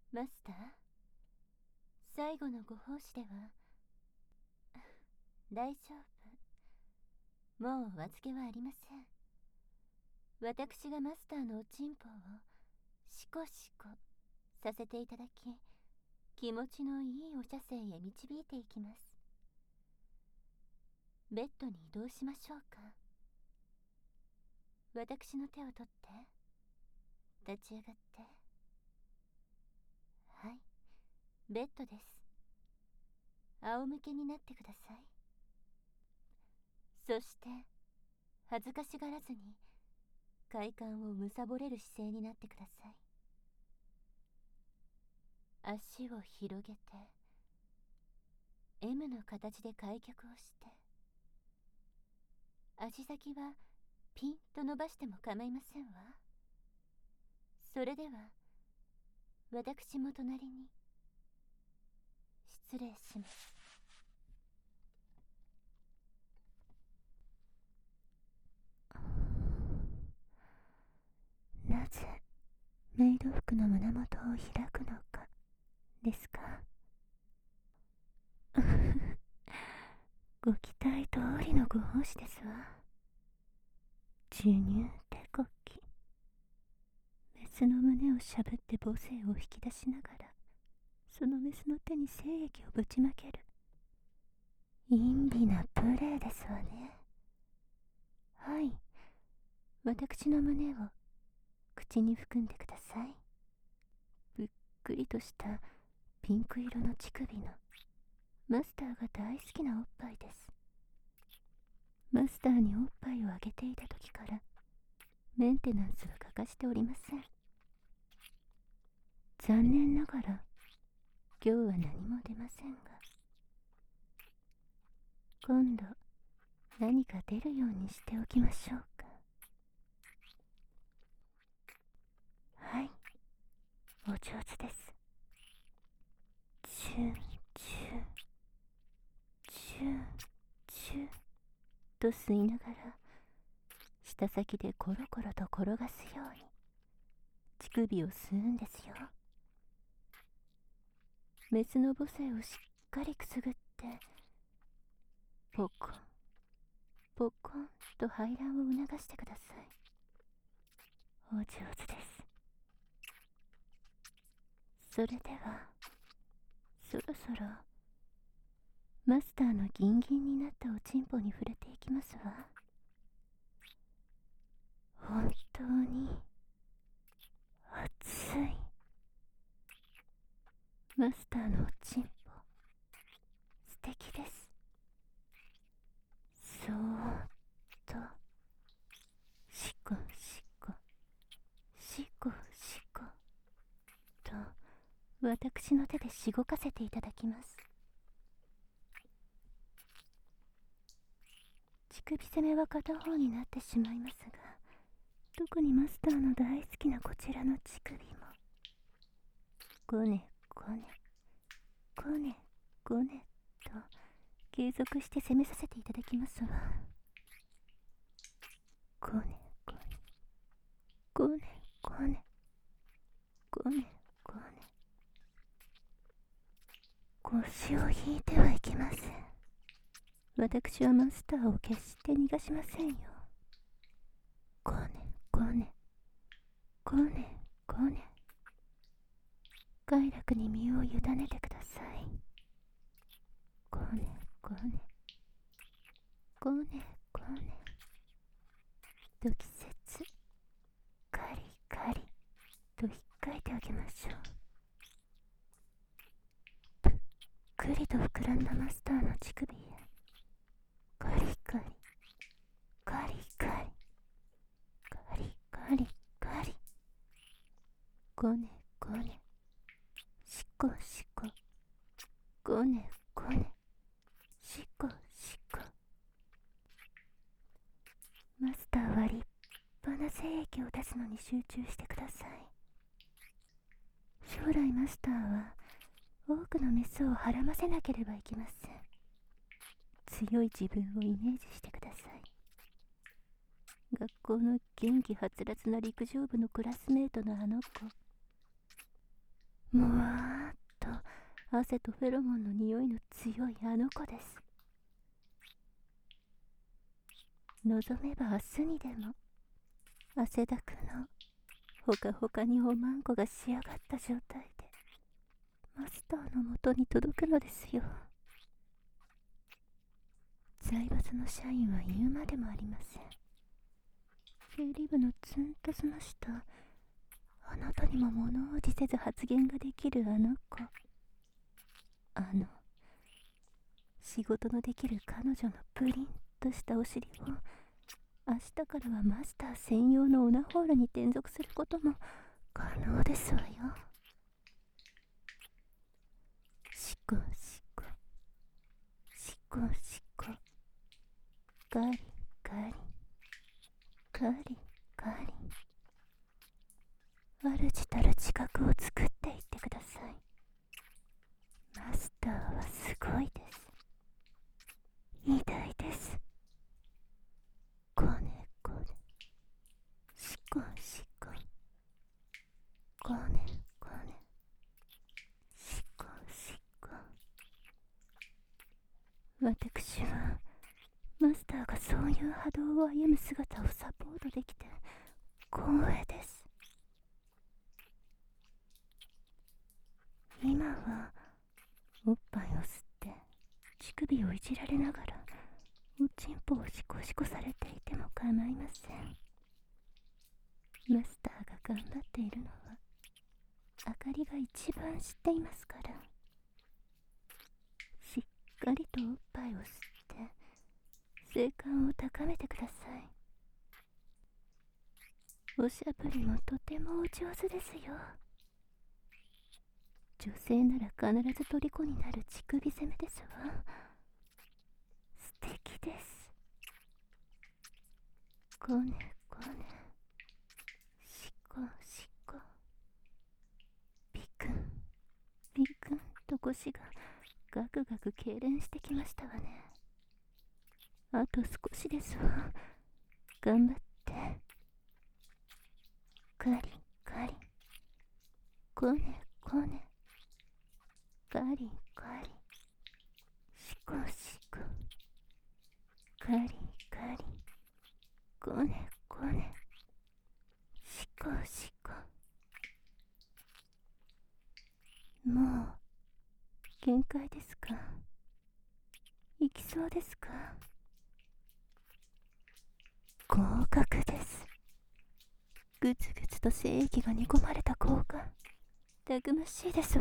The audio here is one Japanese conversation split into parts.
マスター、最後のご奉仕では。大丈夫。もうお預けはありません。私がマスターのおちんぽをシコシコさせていただき、気持ちのいいお茶生へ導いていきます。ベッドに移動しましょうか。私の手を取って立ち上がって。はい、ベッドです。仰向けになってください。そして恥ずかしがらずに快感を貪れる姿勢になってください。足を広げて M の形で開脚をして、足先はピンと伸ばしても構いませんわ。それでは私も隣に。失礼します。なぜメイド服の胸元を開くのかですか。ご期待通りのご奉仕ですわ。授乳手こき。メスの胸をしゃぶって母性を引き出しながら、そのメスの手に精液をぶちまける。陰微なプレーですわね。はい、私の胸を口に含んでください。ぷっくりとしたピンク色の乳首のマスターが大好きなおっぱいです。マスターにおっぱいをあげていた時からメンテナンスは欠かしておりません。残念ながら今日は何も出ませんが、今度何か出るようにしておきましょうか。はい、お上手です。チューチューチューチューと吸いながら、舌先でコロコロと転がすように乳首を吸うんですよ。メスの母性をしっかりくすぐって、ポコンポコンと排卵を促してください。お上手です。それではそろそろマスターのギンギンになったおちんぽに触れていきますわ。本当に熱いマスターのおちんぽ、素敵です。そーっとシコシコシコシコと私の手でしごかせていただきます。乳首攻めは片方になってしまいますが、特にマスターの大好きなこちらの乳首もごねごねごねごねと継続して攻めさせていただきますわ。ごねごねごねごねごねごね。腰を引いてはいけません。私はマスターを決して逃がしませんよ。ごねごねごねごね。快楽に身を委ねてください。ごねごねごねごね。ドキセツカリカリと引っかいてあげましょう。ぷっくりと膨らんだマスターの乳首へカリカリカリカリカリカリカリ。ごねごねしこしこごねごねしこしこ。マスターは立派な精液を出すのに集中してください。将来マスターは多くのメスをはらませなければいけません。強い自分をイメージしてください。学校の元気はつらつな陸上部のクラスメートのあの子、 もわーっと汗とフェロモンの匂いの強いあの子です。望めば明日にでも汗だくのほかほかにおまんこが仕上がった状態でマスターのもとに届くのですよ。財閥の社員は言うまでもありません。経理部のツンと澄ましたあなたにも物おじせず発言ができるあの子、仕事のできる彼女のプリンとしたお尻を明日からはマスター専用のオナホールに転属することも可能ですわよ。しこしこしこしこ、ガリガリガリガリ、主たる自覚を作っていってください。マスターはすごいです。偉大です。こねこねしこしこ、こねこねしこしこ。私はマスターがそういう波動を歩む姿をサポートできて光栄です。今はおっぱいを吸って乳首をいじられながらおちんぽをシコシコされていても構いません。マスターが頑張っているのはあかりが一番知っていますから。しっかりとおっぱいを吸って性感を高めてください。おしゃぶりもとてもお上手ですよ。女性なら必ず虜になる乳首攻めですわ。素敵です。こねこねしこしこ、ビクンビクンと腰がガクガク痙攣してきましたわね。あと少しですわ。頑張って。カリカリ、こねこね、カリカリ、シコシコ、カリカリ、こねこね、シコシコ。もう限界ですか？行きそうですか？合格です。ぐつぐつと精液が煮込まれた効果、たくましいですわ。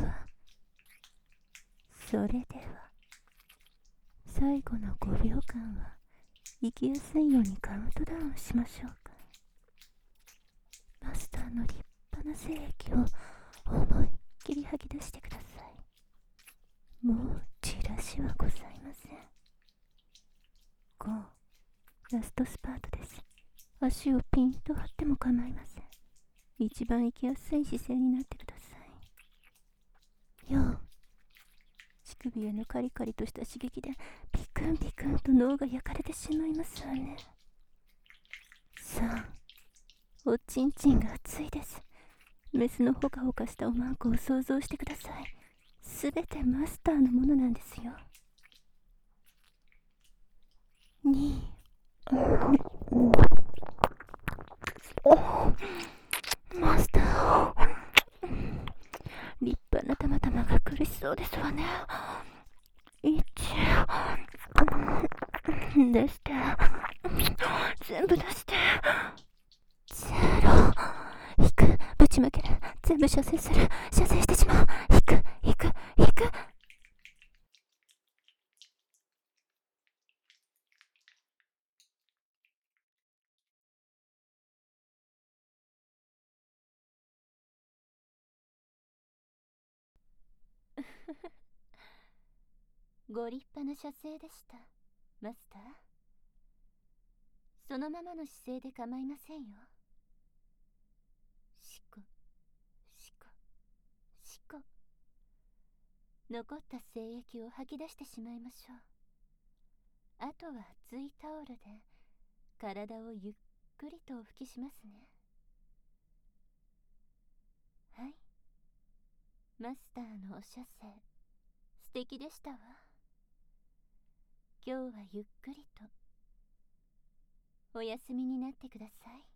それでは最後の5秒間は行きやすいようにカウントダウンしましょうか。マスターの立派な精液を思いっきり吐き出してください。もうチラシはございません。5、ラストスパートです。足をピンと張っても構いません。一番行きやすい姿勢になってください。4、乳首へのカリカリとした刺激でピクンピクンと脳が焼かれてしまいますわね。3、おちんちんが熱いです。メスのほかほかしたおまんこを想像してください。すべてマスターのものなんですよ。2、マスター、立派なたまたまが苦しそうですわね。1、出して、全部出して。0、引く、ぶちまける、全部射精する、射精してしまう。引く引く引く。ご立派な射精でした、マスター。そのままの姿勢で構いませんよ。しこしこしこ。残った精液を吐き出してしまいましょう。あとは熱いタオルで体をゆっくりとお拭きしますね。はい、 マスターのお射精、素敵でしたわ。今日はゆっくりとお休みになってください。